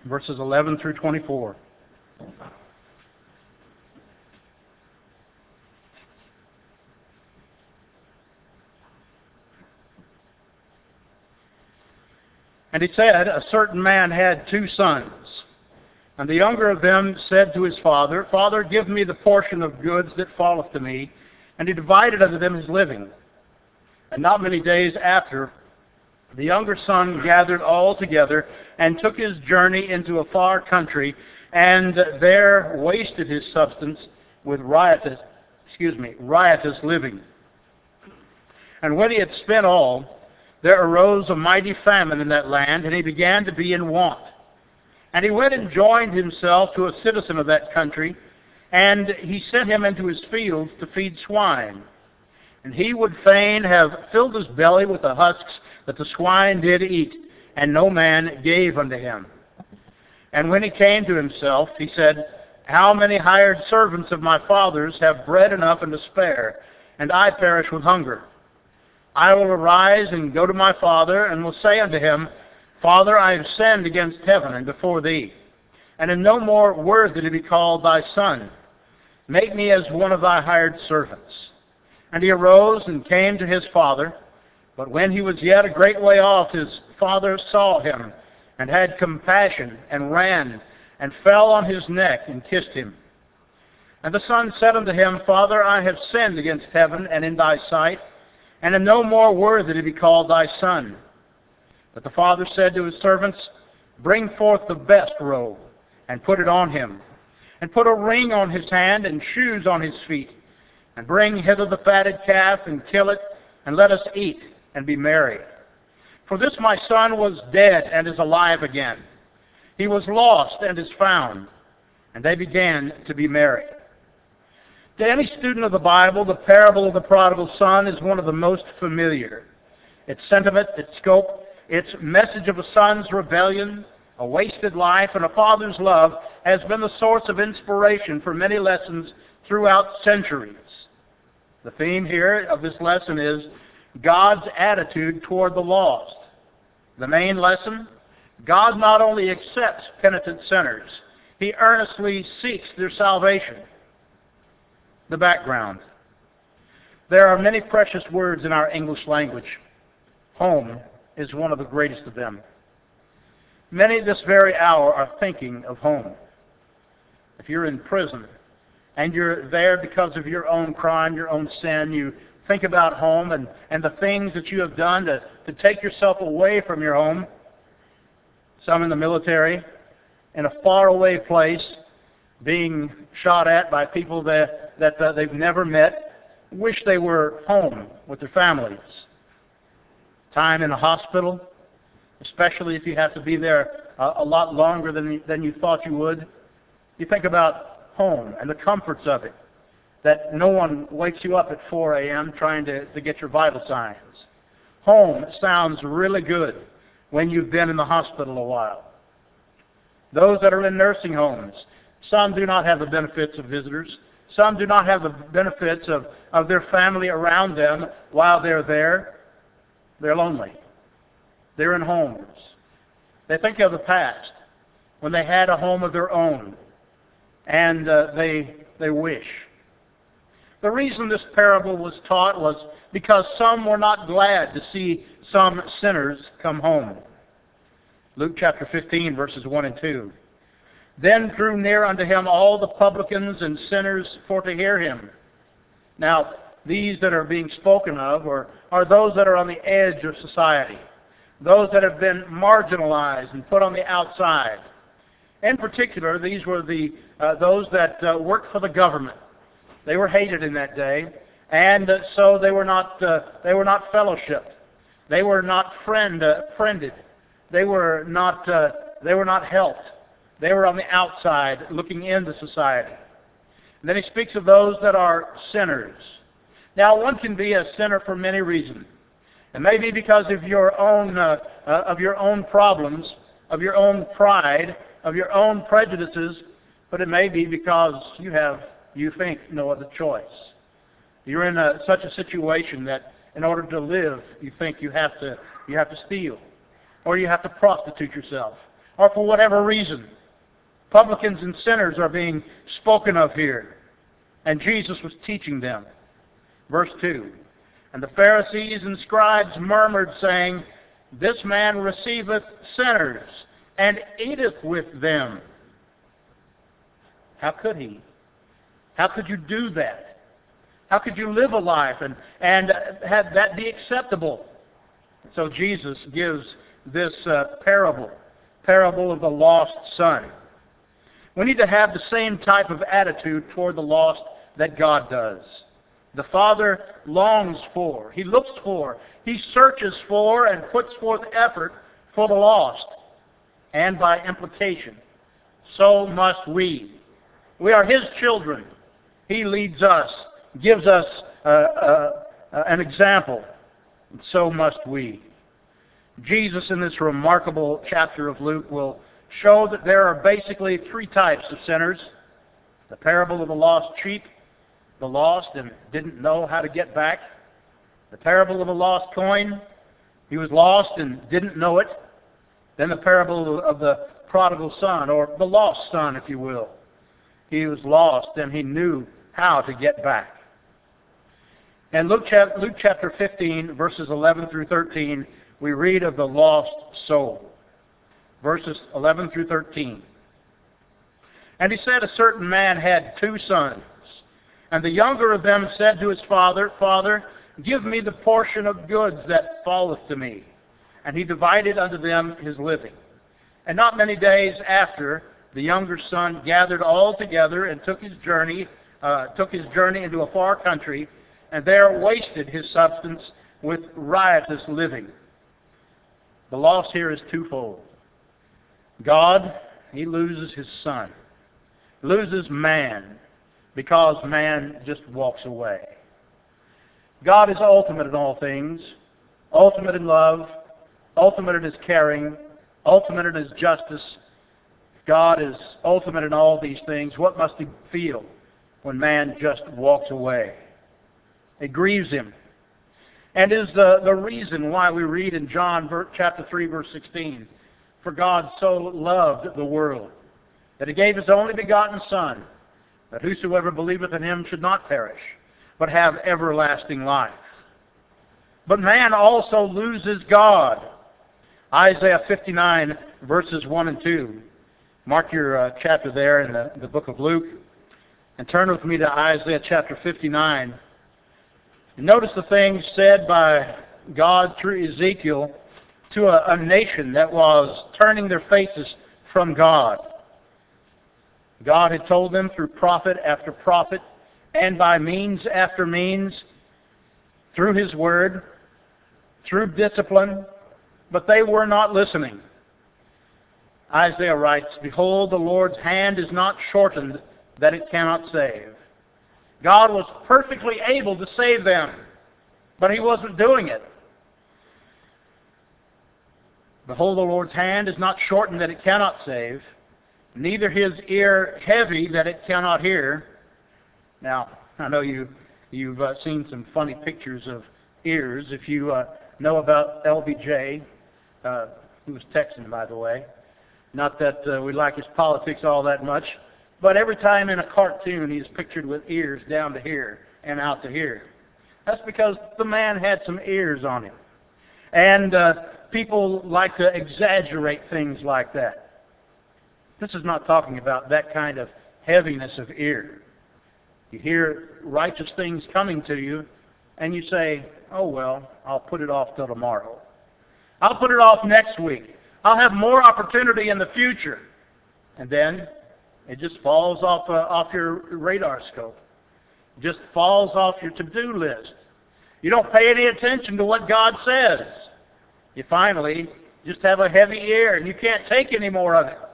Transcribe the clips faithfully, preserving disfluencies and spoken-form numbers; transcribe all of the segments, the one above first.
verses eleven through twenty-four. And he said, a certain man had two sons. And the younger of them said to his father, Father, give me the portion of goods that falleth to me. And he divided unto them his living. And not many days after, the younger son gathered all together and took his journey into a far country, and there wasted his substance with riotous, excuse me, riotous living. And when he had spent all, there arose a mighty famine in that land, and he began to be in want. And he went and joined himself to a citizen of that country, and he sent him into his fields to feed swine. And he would fain have filled his belly with the husks that the swine did eat, and no man gave unto him. And when he came to himself, he said, How many hired servants of my father's have bread enough and to spare, and I perish with hunger? I will arise and go to my father, and will say unto him, Father, I have sinned against heaven and before thee, and am no more worthy to be called thy son. Make me as one of thy hired servants. And he arose and came to his father. But when he was yet a great way off, his father saw him, and had compassion, and ran, and fell on his neck, and kissed him. And the son said unto him, Father, I have sinned against heaven and in thy sight, and am no more worthy to be called thy son. But the father said to his servants, Bring forth the best robe, and put it on him, and put a ring on his hand, and shoes on his feet, and bring hither the fatted calf, and kill it, and let us eat, and be merry. For this my son was dead, and is alive again. He was lost, and is found. And they began to be merry. To any student of the Bible, the parable of the prodigal son is one of the most familiar. Its sentiment, its scope, its message of a son's rebellion, a wasted life, and a father's love has been the source of inspiration for many lessons throughout centuries. The theme here of this lesson is God's attitude toward the lost. The main lesson, God not only accepts penitent sinners, He earnestly seeks their salvation. The background. There are many precious words in our English language. Home is one of the greatest of them. Many this very hour are thinking of home. If you're in prison and you're there because of your own crime, your own sin, you think about home and, and the things that you have done to, to take yourself away from your home. Some in the military, in a faraway place, being shot at by people that, that uh, they've never met, wish they were home with their families. Time in a hospital, especially if you have to be there a, a lot longer than, than you thought you would. You think about home and the comforts of it, that no one wakes you up at four a.m. trying to, to get your vital signs. Home sounds really good when you've been in the hospital a while. Those that are in nursing homes, some do not have the benefits of visitors. Some do not have the benefits of, of their family around them while they're there. They're lonely. They're in homes. They think of the past when they had a home of their own, and uh, they they wish. The reason this parable was taught was because some were not glad to see some sinners come home. Luke chapter fifteen, verses one and two. Then drew near unto him all the publicans and sinners for to hear him. Now, these that are being spoken of are, are those that are on the edge of society, those that have been marginalized and put on the outside. In particular, these were the uh, those that uh, worked for the government. They were hated in that day, and uh, so they were not uh, they were not fellowshipped. They were not friend uh, friended. They were not uh, they were not helped. They were on the outside, looking into society. And then he speaks of those that are sinners. Now, one can be a sinner for many reasons. It may be because of your own uh, uh, of your own problems, of your own pride, of your own prejudices, but it may be because you have, you think, no other choice. You're in a, such a situation that in order to live, you think you have to you have to steal, or you have to prostitute yourself, or for whatever reason. Publicans and sinners are being spoken of here. And Jesus was teaching them. Verse two. And the Pharisees and scribes murmured, saying, This man receiveth sinners, and eateth with them. How could he? How could you do that? How could you live a life and, and have that be acceptable? So Jesus gives this uh, parable, parable of the lost son. We need to have the same type of attitude toward the lost that God does. The Father longs for, He looks for, He searches for and puts forth effort for the lost. And by implication, so must we. We are His children. He leads us, gives us uh, uh, uh, an example. And so must we. Jesus, in this remarkable chapter of Luke, will show that there are basically three types of sinners. The parable of the lost sheep, the lost and didn't know how to get back. The parable of the lost coin, he was lost and didn't know it. Then the parable of the prodigal son, or the lost son, if you will. He was lost and he knew how to get back. And Luke chapter fifteen, verses eleven through thirteen, we read of the lost soul. Verses eleven through thirteen. And he said, A certain man had two sons. And the younger of them said to his father, Father, give me the portion of goods that falleth to me. And he divided unto them his living. And not many days after, the younger son gathered all together and took his journey, uh, took his journey into a far country, and there wasted his substance with riotous living. The loss here is twofold. God, He loses His son, loses man, because man just walks away. God is ultimate in all things, ultimate in love, ultimate in His caring, ultimate in His justice. God is ultimate in all these things. What must He feel when man just walks away? It grieves Him. And is the, the reason why we read in John chapter three, verse sixteen, For God so loved the world, that He gave His only begotten Son, that whosoever believeth in Him should not perish, but have everlasting life. But man also loses God. Isaiah fifty-nine, verses one and two. Mark your uh, chapter there in the, the book of Luke, and turn with me to Isaiah chapter fifty-nine. And notice the things said by God through Ezekiel to a, a nation that was turning their faces from God. God had told them through prophet after prophet, and by means after means, through His Word, through discipline, but they were not listening. Isaiah writes, Behold, the Lord's hand is not shortened, that it cannot save. God was perfectly able to save them, but He wasn't doing it. Behold, the Lord's hand is not shortened, that it cannot save, neither His ear heavy, that it cannot hear. Now, I know you, you've uh, seen some funny pictures of ears. If you uh, know about L B J, uh, who was Texan, by the way. Not that uh, we like his politics all that much, but every time in a cartoon he's pictured with ears down to here and out to here. That's because the man had some ears on him. And uh, people like to exaggerate things like that. This is not talking about that kind of heaviness of ear. You hear righteous things coming to you, and you say, oh well, I'll put it off till tomorrow. I'll put it off next week. I'll have more opportunity in the future. And then it just falls off uh, off your radar scope. It just falls off your to-do list. You don't pay any attention to what God says. You finally just have a heavy ear and you can't take any more of it.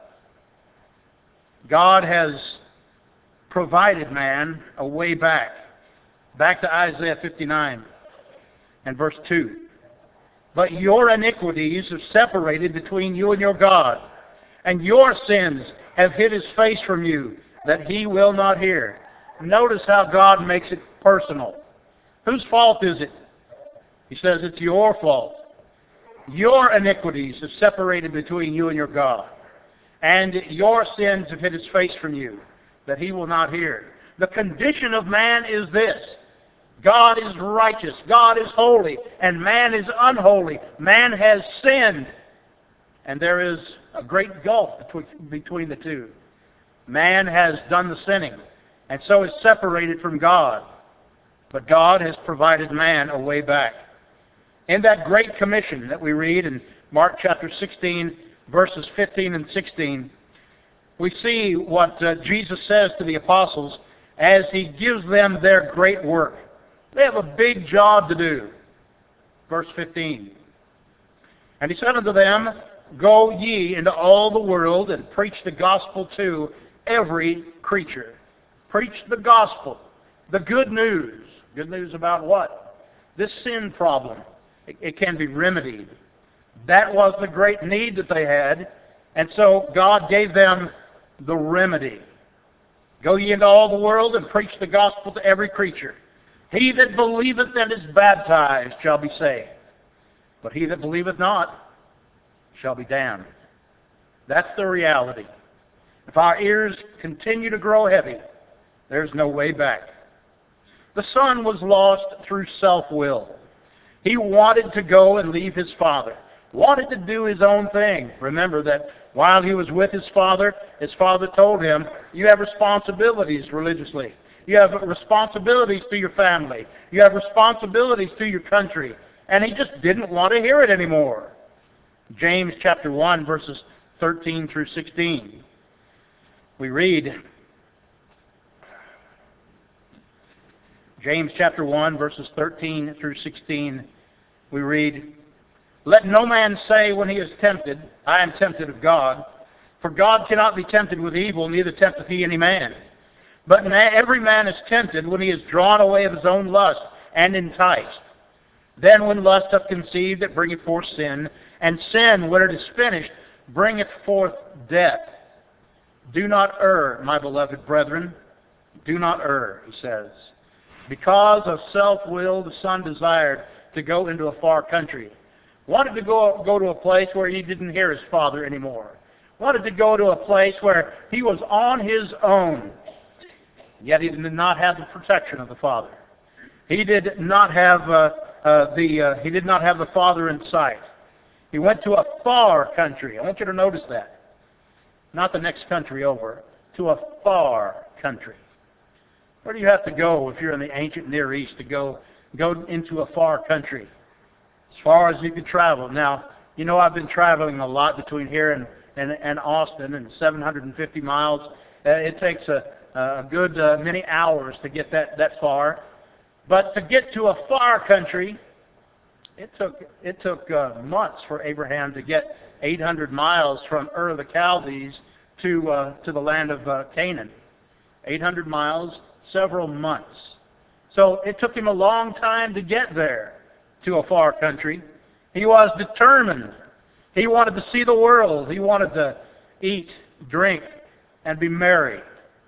God has provided man a way back. Back to Isaiah fifty-nine and verse two. But your iniquities have separated between you and your God, and your sins have hid His face from you, that He will not hear. Notice how God makes it personal. Whose fault is it? He says it's your fault. Your iniquities have separated between you and your God. and your sins have hid his face from you, that he will not hear. The condition of man is this: God is righteous, God is holy, and man is unholy. Man has sinned, and there is a great gulf between the two. Man has done the sinning, and so is separated from God. But God has provided man a way back. In that great commission that we read in Mark chapter sixteen, verses fifteen and sixteen, we see what uh, Jesus says to the apostles as he gives them their great work. They have a big job to do. Verse fifteen. And he said unto them, Go ye into all the world and preach the gospel to every creature. Preach the gospel, the good news. Good news about what? This sin problem. It, it can be remedied. That was the great need that they had, and so God gave them the remedy. Go ye into all the world and preach the gospel to every creature. He that believeth and is baptized shall be saved, but he that believeth not shall be damned. That's the reality. If our ears continue to grow heavy, there's no way back. The son was lost through self-will. He wanted to go and leave his father, wanted to do his own thing. Remember that while he was with his father, his father told him, you have responsibilities religiously. You have responsibilities to your family. You have responsibilities to your country. And he just didn't want to hear it anymore. James chapter one, verses thirteen through sixteen. We read, James chapter one, verses thirteen through sixteen, we read, Let no man say when he is tempted, I am tempted of God. For God cannot be tempted with evil, neither tempteth he any man. But every man is tempted when he is drawn away of his own lust and enticed. Then when lust hath conceived, it bringeth forth sin. And sin, when it is finished, bringeth forth death. Do not err, my beloved brethren. Do not err, he says. Because of self-will, the son desired to go into a far country. Wanted to go, go to a place where he didn't hear his father anymore. Wanted to go to a place where he was on his own. Yet he did not have the protection of the father. He did not have uh, uh, the uh, he did not have the father in sight. He went to a far country. I want you to notice that. Not the next country over, to a far country. Where do you have to go if you're in the ancient Near East to go go into a far country? As far as you could travel. Now, you know I've been traveling a lot between here and, and, and Austin, and seven hundred fifty miles. Uh, it takes a, a good uh, many hours to get that, that far. But to get to a far country, it took it took uh, months for Abraham to get eight hundred miles from Ur of the Chaldees to uh, to the land of uh, Canaan. eight hundred miles, several months. So it took him a long time to get there to a far country. He was determined. He wanted to see the world. He wanted to eat, drink, and be merry.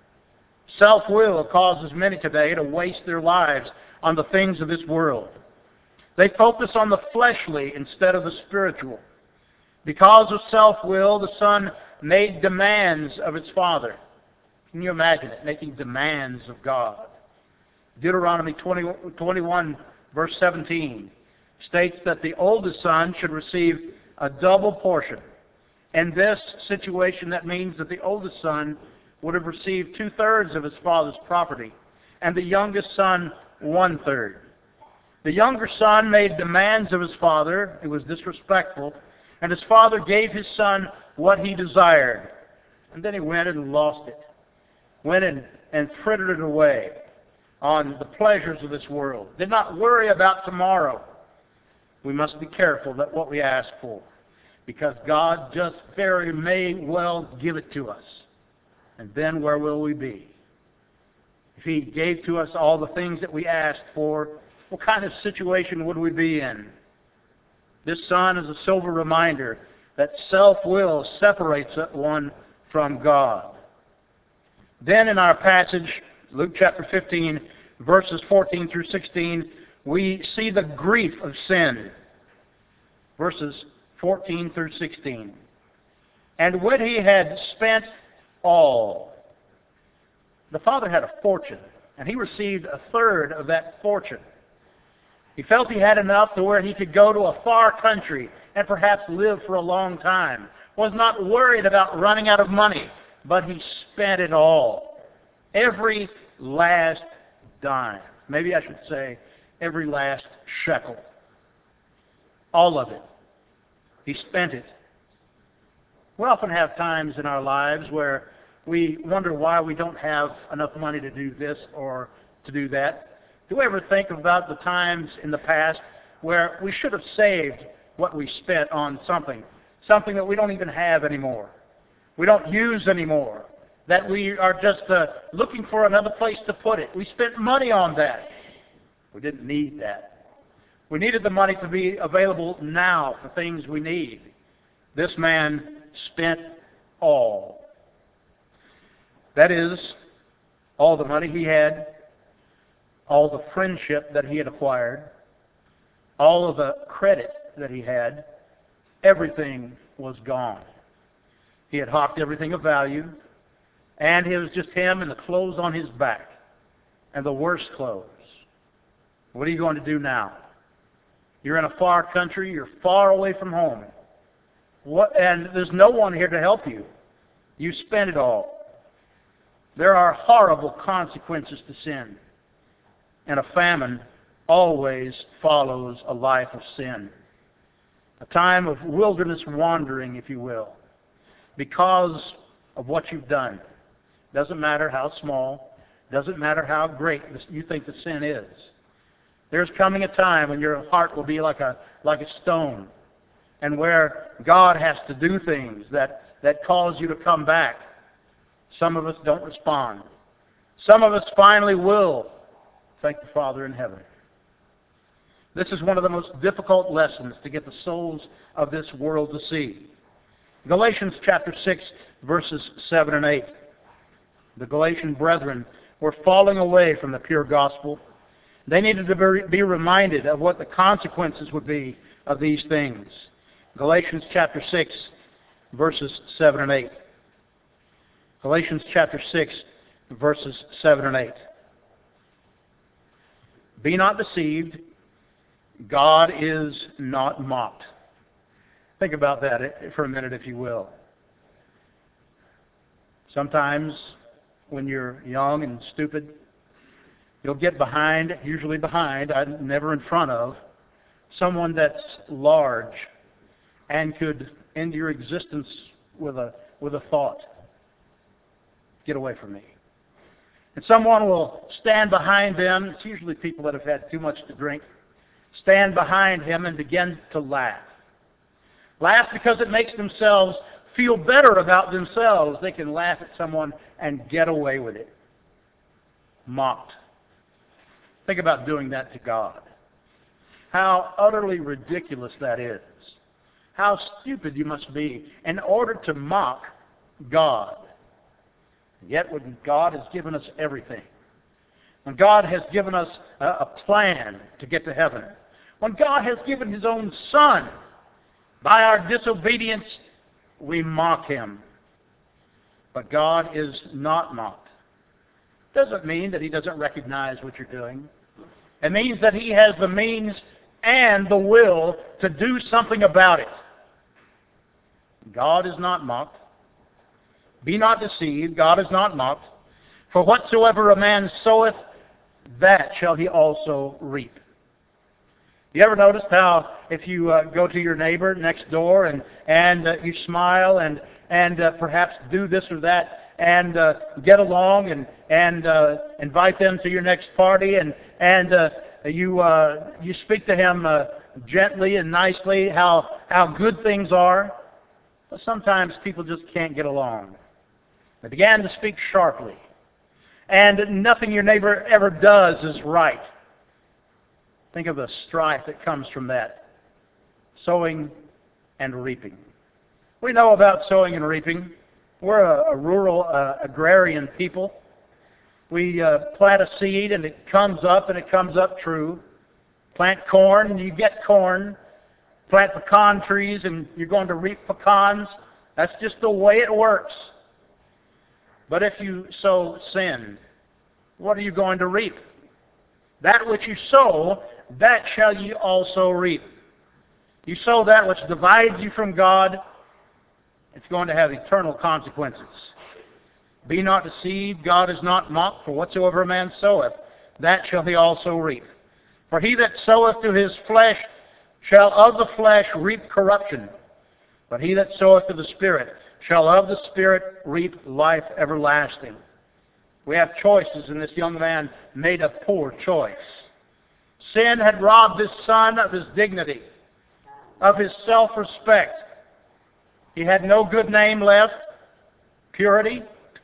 Self-will causes many today to waste their lives on the things of this world. They focus on the fleshly instead of the spiritual. Because of self-will, the son made demands of his father. Can you imagine it? Making demands of God. Deuteronomy twenty, twenty-one, verse seventeen, states that the oldest son should receive a double portion. In this situation, that means that the oldest son would have received two-thirds of his father's property, and the youngest son, one-third. The younger son made demands of his father. It was disrespectful. And his father gave his son what he desired. And then he went and lost it. Went and, and frittered it away on the pleasures of this world. Did not worry about tomorrow. We must be careful that what we ask for. Because God just very may well give it to us. And then where will we be? If He gave to us all the things that we asked for, what kind of situation would we be in? This son is a sober reminder that self-will separates one from God. Then in our passage, Luke chapter fifteen, verses fourteen through sixteen, we see the grief of sin. Verses fourteen through sixteen. And when he had spent all, the father had a fortune, and he received a third of that fortune. He felt he had enough to where he could go to a far country and perhaps live for a long time. Was not worried about running out of money, but he spent it all. Every last dime. Maybe I should say every last shekel. All of it. He spent it. We often have times in our lives where we wonder why we don't have enough money to do this or to do that. Do we ever think about the times in the past where we should have saved what we spent on something, something that we don't even have anymore, we don't use anymore, that we are just uh, looking for another place to put it? We spent money on that. We didn't need that. We needed the money to be available now for things we need. This man spent all. That is, all the money he had, all the friendship that he had acquired, all of the credit that he had, everything was gone. He had hawked everything of value, and it was just him and the clothes on his back, and the worst clothes. What are you going to do now? You're in a far country, you're far away from home. What, and there's no one here to help you. You spent it all. There are horrible consequences to sin. And a famine always follows a life of sin. A time of wilderness wandering, if you will, because of what you've done. Doesn't matter how small, doesn't matter how great you think the sin is. There's coming a time when your heart will be like a like a stone, and where God has to do things that, that cause you to come back. Some of us don't respond. Some of us finally will. Thank the Father in heaven. This is one of the most difficult lessons to get the souls of this world to see. Galatians chapter six, verses seven and eight. The Galatian brethren were falling away from the pure gospel. They needed to be reminded of what the consequences would be of these things. Galatians chapter six, verses seven and eight. Galatians chapter six, verses seven and eight. Be not deceived, God is not mocked. Think about that for a minute, if you will. Sometimes when you're young and stupid, you'll get behind, usually behind, never in front of, someone that's large and could end your existence with a with a thought. Get away from me. And someone will stand behind them, it's usually people that have had too much to drink, stand behind him and begin to laugh. Laugh because it makes themselves feel better about themselves. They can laugh at someone and get away with it. Mocked. Think about doing that to God. How utterly ridiculous that is. How stupid you must be in order to mock God. Yet when God has given us everything, when God has given us a, a plan to get to heaven, when God has given His own Son, by our disobedience, we mock Him. But God is not mocked. Doesn't mean that He doesn't recognize what you're doing. It means that He has the means and the will to do something about it. God is not mocked. Be not deceived, God is not mocked. For whatsoever a man soweth, that shall he also reap. You ever noticed how if you uh, go to your neighbor next door and, and uh, you smile and, and uh, perhaps do this or that and uh, get along and, and uh, invite them to your next party and, and uh, you, uh, you speak to him uh, gently and nicely how, how good things are? But sometimes people just can't get along. They began to speak sharply. And nothing your neighbor ever does is right. Think of the strife that comes from that. Sowing and reaping. We know about sowing and reaping. We're a, a rural uh, agrarian people. We uh, plant a seed and it comes up and it comes up true. Plant corn and you get corn. Plant pecan trees and you're going to reap pecans. That's just the way it works. But if you sow sin, what are you going to reap? That which you sow, that shall you also reap. You sow that which divides you from God, it's going to have eternal consequences. Be not deceived, God is not mocked, for whatsoever a man soweth, that shall he also reap. For he that soweth to his flesh shall of the flesh reap corruption, but he that soweth to the Spirit shall of the Spirit reap life everlasting. We have choices, and this young man made a poor choice. Sin had robbed his son of his dignity, of his self-respect. He had no good name left. Purity,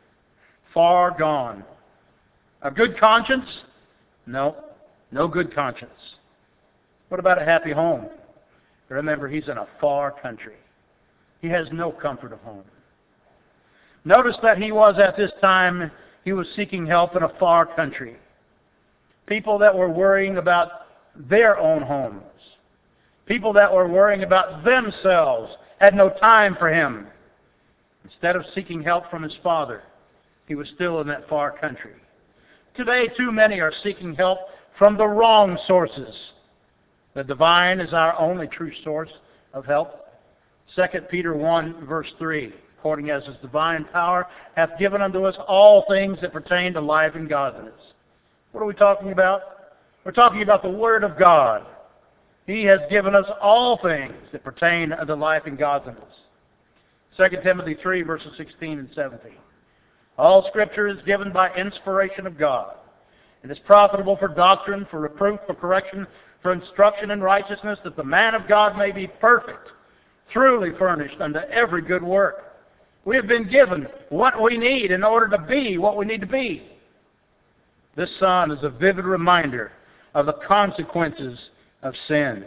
far gone. A good conscience? No, no good conscience. What about a happy home? Remember, he's in a far country. He has no comfort of home. Notice that he was at this time, he was seeking help in a far country. People that were worrying about their own homes. People that were worrying about themselves had no time for him. Instead of seeking help from his father, he was still in that far country. Today, too many are seeking help from the wrong sources. The divine is our only true source of help. Second Peter one, verse three, according as his divine power hath given unto us all things that pertain to life and godliness. What are we talking about? We're talking about the Word of God. He has given us all things that pertain unto life and godliness. Second Timothy three, verses sixteen and seventeen. All Scripture is given by inspiration of God. It is profitable for doctrine, for reproof, for correction, for instruction in righteousness, that the man of God may be perfect, truly furnished unto every good work. We have been given what we need in order to be what we need to be. This psalm is a vivid reminder of the consequences of sins.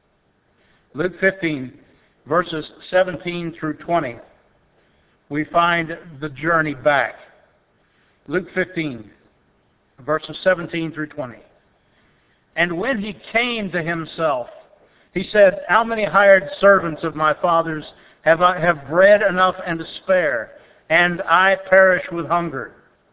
Luke fifteen, verses seventeen through twenty, we find the journey back. Luke fifteen, verses seventeen through twenty. And when he came to himself, he said, How many hired servants of my father's have I have bread enough and to spare, and I perish with hunger?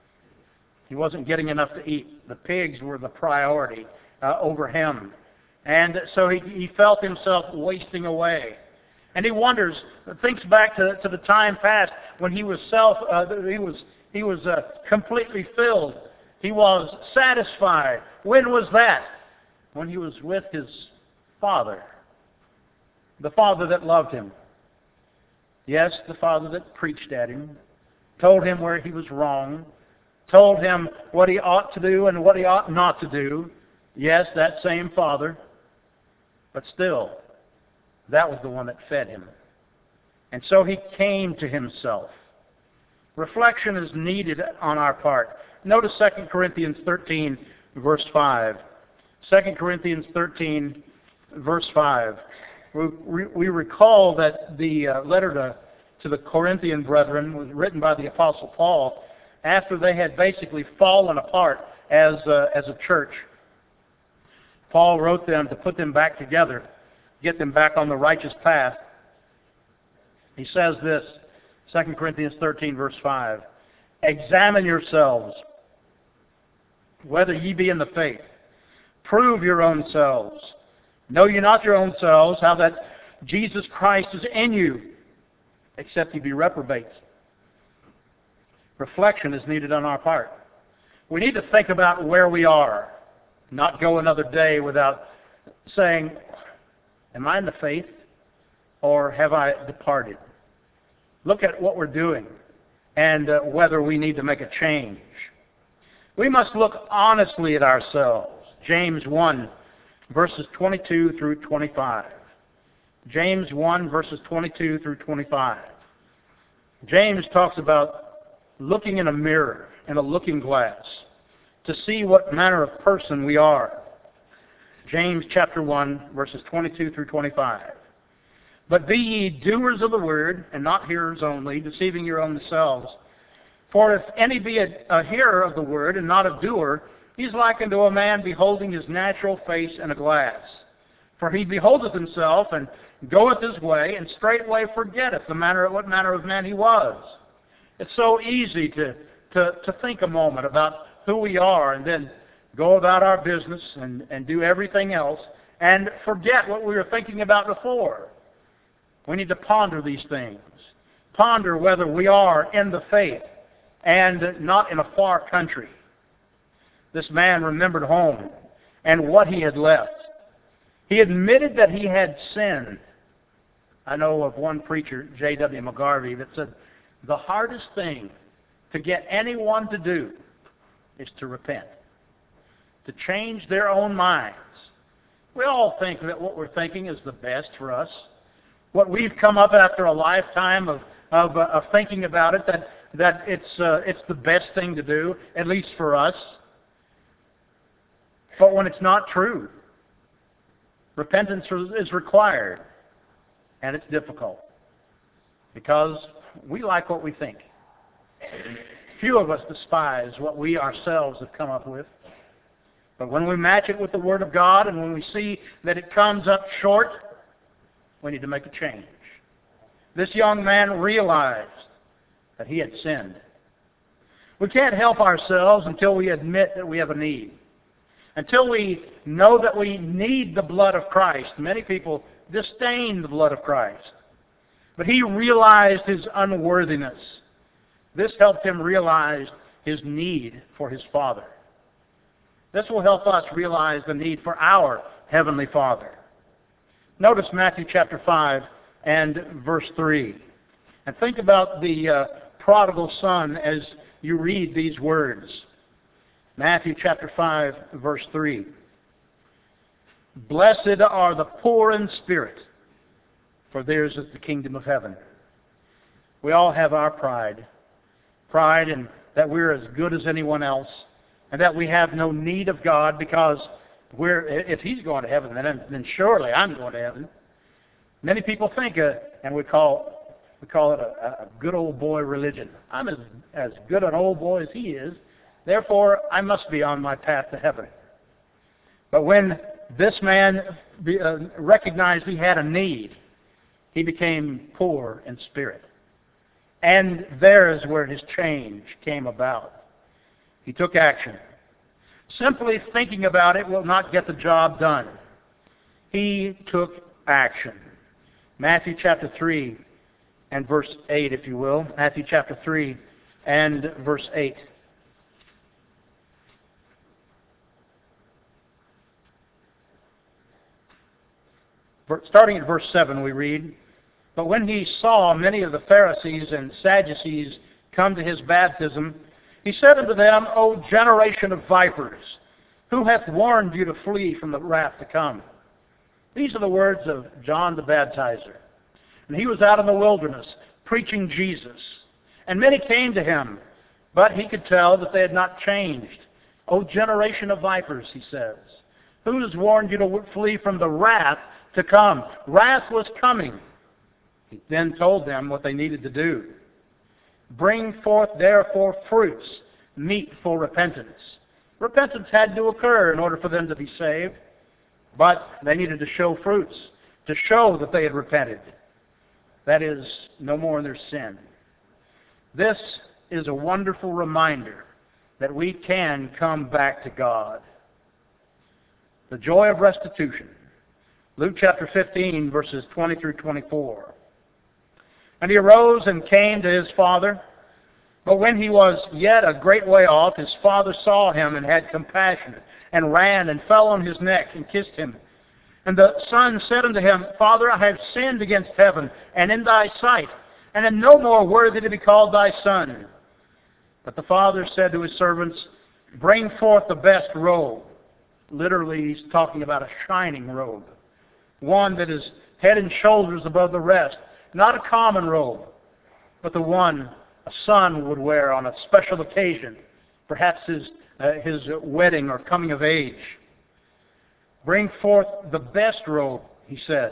He wasn't getting enough to eat. The pigs were the priority uh, over him. And so he, he felt himself wasting away. And he wonders, thinks back to, to the time past when he was self, uh, he was he was uh, completely filled. He was satisfied. When was that? When he was with his Father, the Father that loved him. Yes, the Father that preached at him, told him where he was wrong, told him what he ought to do and what he ought not to do. Yes, that same Father. But still, that was the one that fed him. And so he came to himself. Reflection is needed on our part. Notice Second Corinthians thirteen, verse five. Second Corinthians thirteen, verse five. We, we recall that the uh, letter to, to the Corinthian brethren was written by the Apostle Paul after they had basically fallen apart as, uh, as a church. Paul wrote them to put them back together, get them back on the righteous path. He says this, Second Corinthians thirteen, verse five. Examine yourselves, whether ye be in the faith. Prove your own selves. Know ye not your own selves, how that Jesus Christ is in you, except ye be reprobates. Reflection is needed on our part. We need to think about where we are, not go another day without saying, am I in the faith, or have I departed? Look at what we're doing and uh, whether we need to make a change. We must look honestly at ourselves. James one, verses twenty-two through twenty-five. James one, verses twenty-two through twenty-five. James talks about looking in a mirror, in a looking glass, to see what manner of person we are. James chapter one, verses twenty-two through twenty-five. But be ye doers of the word, and not hearers only, deceiving your own selves. For if any be a, a hearer of the word, and not a doer, he is like unto a man beholding his natural face in a glass. For he beholdeth himself, and goeth his way, and straightway forgetteth the manner what manner of man he was. It's so easy to, to, to think a moment about who we are and then go about our business and, and do everything else and forget what we were thinking about before. We need to ponder these things. Ponder whether we are in the faith and not in a far country. This man remembered home and what he had left. He admitted that he had sinned. I know of one preacher, J W McGarvey, that said, the hardest thing to get anyone to do is to repent, to change their own minds. We all think that what we're thinking is the best for us. What we've come up after a lifetime of, of, uh, of thinking about it, that, that it's, uh, it's the best thing to do, at least for us. But when it's not true, repentance is required, and it's difficult because we like what we think. Few of us despise what we ourselves have come up with. But when we match it with the Word of God and when we see that it comes up short, we need to make a change. This young man realized that he had sinned. We can't help ourselves until we admit that we have a need. Until we know that we need the blood of Christ. Many people disdain the blood of Christ. But he realized his unworthiness. This helped him realize his need for his Father. This will help us realize the need for our Heavenly Father. Notice Matthew chapter five and verse three. And think about the uh, prodigal son as you read these words. Matthew chapter five, verse three. Blessed are the poor in spirit, for theirs is the kingdom of heaven. We all have our pride. Pride in that we're as good as anyone else, and that we have no need of God because we're, if He's going to heaven, then, then surely I'm going to heaven. Many people think, uh, and we call we call it a, a good old boy religion. I'm as, as good an old boy as he is, therefore I must be on my path to heaven. But when this man be, uh, recognized he had a need, he became poor in spirit. And there is where his change came about. He took action. Simply thinking about it will not get the job done. He took action. Matthew chapter three and verse eight, if you will. Matthew chapter three and verse eight. Starting at verse seven, we read, But when he saw many of the Pharisees and Sadducees come to his baptism, he said unto them, O generation of vipers, who hath warned you to flee from the wrath to come? These are the words of John the Baptizer. And he was out in the wilderness, preaching Jesus. And many came to him, but he could tell that they had not changed. O generation of vipers, he says, who has warned you to flee from the wrath to come? Wrath was coming. He then told them what they needed to do. Bring forth therefore fruits, meet for repentance. Repentance had to occur in order for them to be saved, but they needed to show fruits, to show that they had repented. That is, no more in their sin. This is a wonderful reminder that we can come back to God. The joy of restitution. Luke chapter fifteen, verses twenty through twenty-four. And he arose and came to his father. But when he was yet a great way off, his father saw him and had compassion, and ran and fell on his neck and kissed him. And the son said unto him, Father, I have sinned against heaven and in thy sight, and am no more worthy to be called thy son. But the father said to his servants, Bring forth the best robe. Literally, he's talking about a shining robe. One that is head and shoulders above the rest. Not a common robe, but the one a son would wear on a special occasion, perhaps his, uh, his wedding or coming of age. Bring forth the best robe, he says,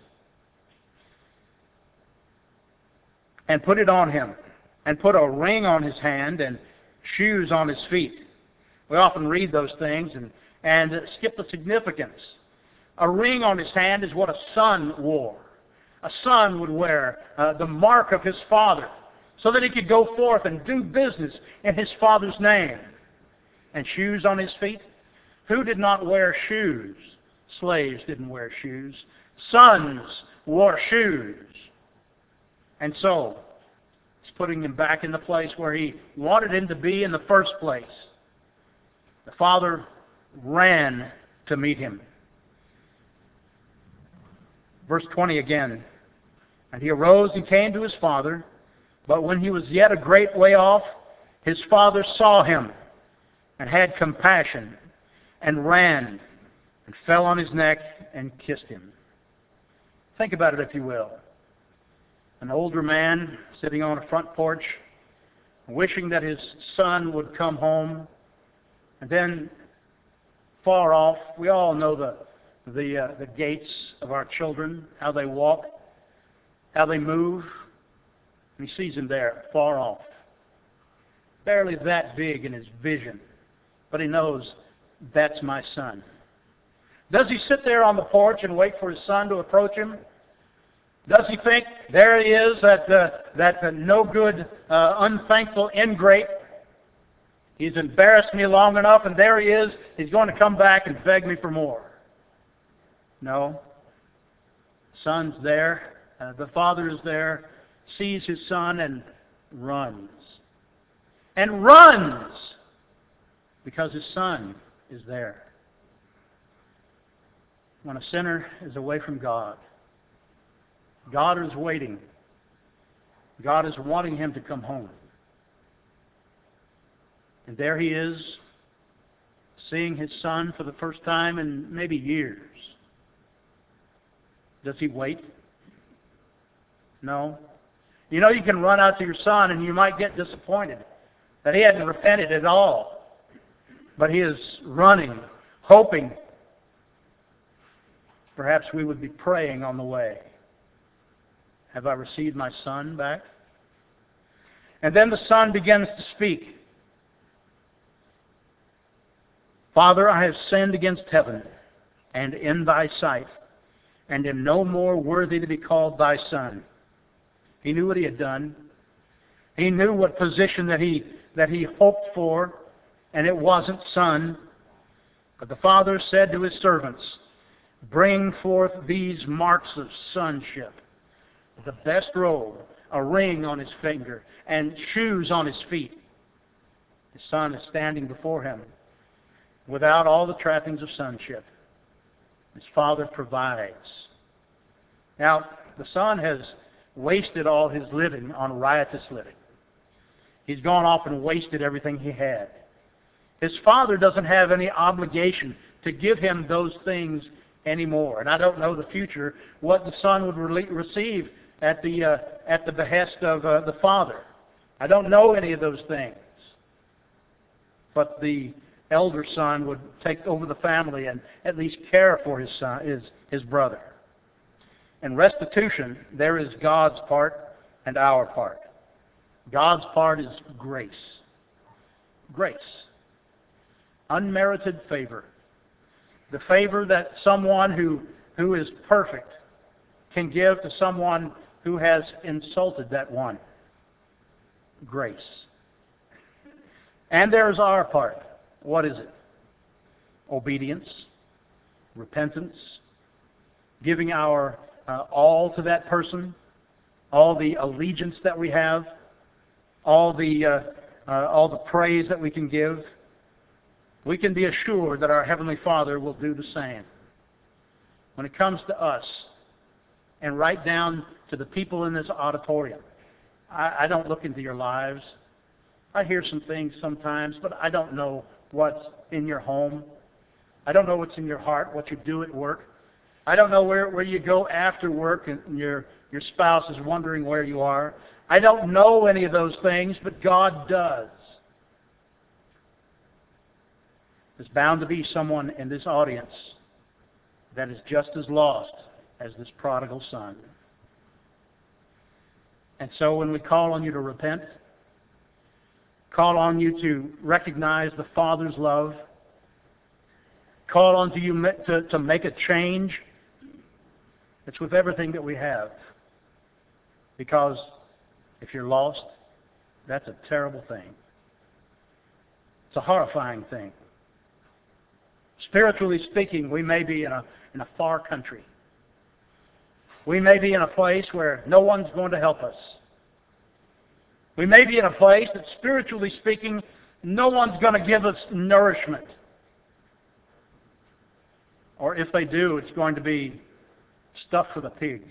and put it on him, and put a ring on his hand and shoes on his feet. We often read those things and, and skip the significance. A ring on his hand is what a son wore. A son would wear uh, the mark of his father so that he could go forth and do business in his father's name. And shoes on his feet? Who did not wear shoes? Slaves didn't wear shoes. Sons wore shoes. And so, it's putting him back in the place where he wanted him to be in the first place. The father ran to meet him. Verse twenty again. And he arose and came to his father, but when he was yet a great way off, his father saw him and had compassion and ran and fell on his neck and kissed him. Think about it, if you will. An older man sitting on a front porch, wishing that his son would come home, and then far off, we all know the the uh, the gaits of our children, how they walk, how they move. And he sees him there, far off, barely that big in his vision, but he knows that's my son. Does he sit there on the porch and wait for his son to approach him? Does he think, there he is, that uh, that uh, no good, uh, unthankful ingrate? He's embarrassed me long enough, and there he is. He's going to come back and beg me for more. No. Son's there. Uh, the father is there, sees his son, and runs. And runs because his son is there. When a sinner is away from God, God is waiting. God is wanting him to come home. And there he is, seeing his son for the first time in maybe years. Does he wait? No. You know, you can run out to your son and you might get disappointed that he hasn't repented at all. But he is running, hoping. Perhaps we would be praying on the way. Have I received my son back? And then the son begins to speak. Father, I have sinned against heaven and in thy sight, and am no more worthy to be called thy son. He knew what he had done. He knew what position that he that he hoped for, and it wasn't son. But the father said to his servants, bring forth these marks of sonship, the best robe, a ring on his finger, and shoes on his feet. His son is standing before him without all the trappings of sonship. His father provides. Now, the son has wasted all his living on riotous living. He's gone off and wasted everything he had. His father doesn't have any obligation to give him those things anymore. And I don't know the future, what the son would re- receive at the uh, at the behest of uh, the father. I don't know any of those things. But the elder son would take over the family and at least care for his son, his, his brother. In restitution, there is God's part and our part. God's part is grace. Grace. Unmerited favor. The favor that someone who, who is perfect can give to someone who has insulted that one. Grace. And there's our part. What is it? Obedience, repentance, giving our uh, all to that person, all the allegiance that we have, all the uh, uh, all the praise that we can give. We can be assured that our Heavenly Father will do the same. When it comes to us, and right down to the people in this auditorium, I, I don't look into your lives. I hear some things sometimes, but I don't know what's in your home. I don't know what's in your heart, what you do at work. I don't know where, where you go after work and your, your spouse is wondering where you are. I don't know any of those things, but God does. There's bound to be someone in this audience that is just as lost as this prodigal son. And so when we call on you to repent, call on you to recognize the Father's love, call on to you to, to make a change, It's with everything that we have. Because if you're lost, that's a terrible thing. It's a horrifying thing. Spiritually speaking, we may be in a, in a far country. We may be in a place where no one's going to help us. We may be in a place that, spiritually speaking, no one's going to give us nourishment. Or if they do, it's going to be stuff for the pigs.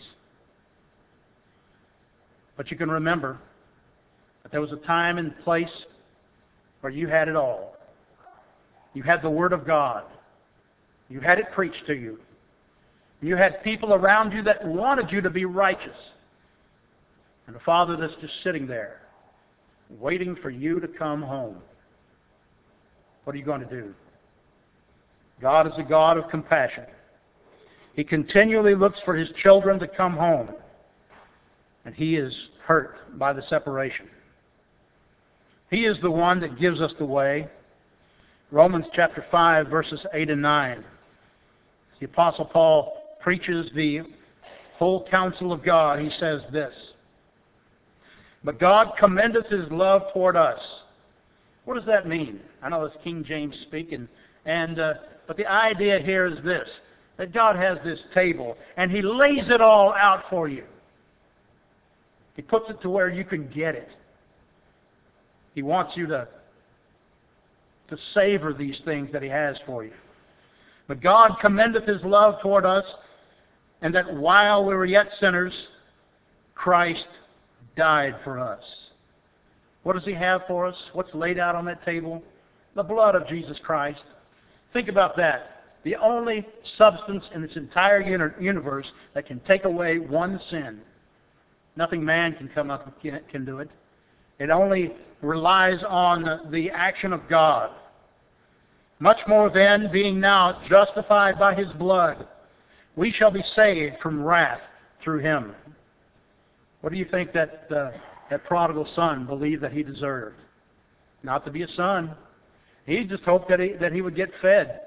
But you can remember that there was a time and place where you had it all. You had the Word of God. You had it preached to you. You had people around you that wanted you to be righteous. And a Father that's just sitting there, waiting for you to come home. What are you going to do? God is a God of compassion. He continually looks for His children to come home. And He is hurt by the separation. He is the one that gives us the way. Romans chapter five, verses eight and nine. The Apostle Paul preaches the whole counsel of God. He says this: "But God commendeth His love toward us." What does that mean? I know it's King James speaking, and uh, but the idea here is this: that God has this table, and He lays it all out for you. He puts it to where you can get it. He wants you to, to savor these things that He has for you. But God commendeth His love toward us, and that while we were yet sinners, Christ died for us. What does He have for us? What's laid out on that table? The blood of Jesus Christ. Think about that. The only substance in this entire universe that can take away one sin. Nothing man can come up and can do it. It only relies on the action of God. Much more then, being now justified by His blood, we shall be saved from wrath through Him. What do you think that uh, that prodigal son believed that he deserved? Not to be a son. He just hoped that he, that he would get fed.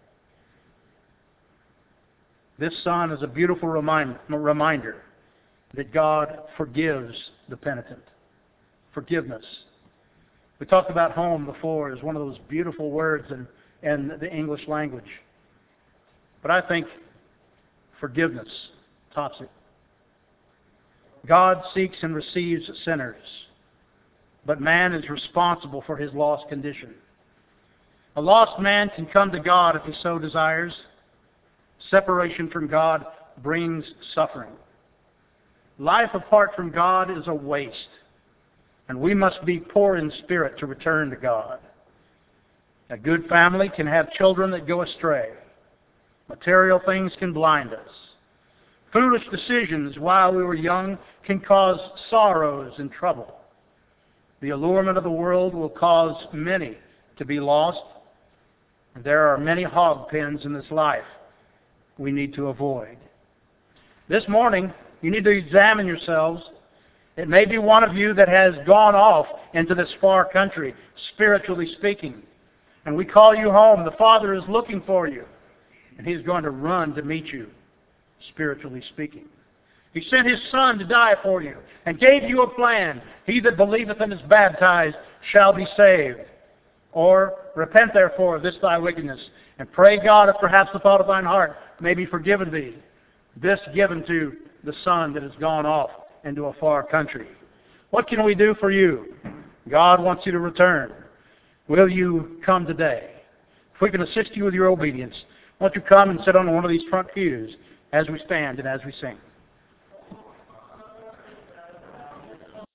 This son is a beautiful remind, reminder that God forgives the penitent. Forgiveness. We talked about home before as one of those beautiful words in, in the English language. But I think forgiveness tops it. God seeks and receives sinners, but man is responsible for his lost condition. A lost man can come to God if he so desires. Separation from God brings suffering. Life apart from God is a waste, and we must be poor in spirit to return to God. A good family can have children that go astray. Material things can blind us. Foolish decisions while we were young can cause sorrows and trouble. The allurement of the world will cause many to be lost. And there are many hog pens in this life we need to avoid. This morning, you need to examine yourselves. It may be one of you that has gone off into this far country, spiritually speaking. And we call you home. The Father is looking for you. And He's going to run to meet you, spiritually speaking. He sent His Son to die for you and gave you a plan. He that believeth and is baptized shall be saved. Or, repent therefore of this thy wickedness, and pray God if perhaps the thought of thine heart may be forgiven thee. This given to the son that has gone off into a far country. What can we do for you? God wants you to return. Will you come today? If we can assist you with your obedience, won't you come and sit on one of these front pews as we stand and as we sing?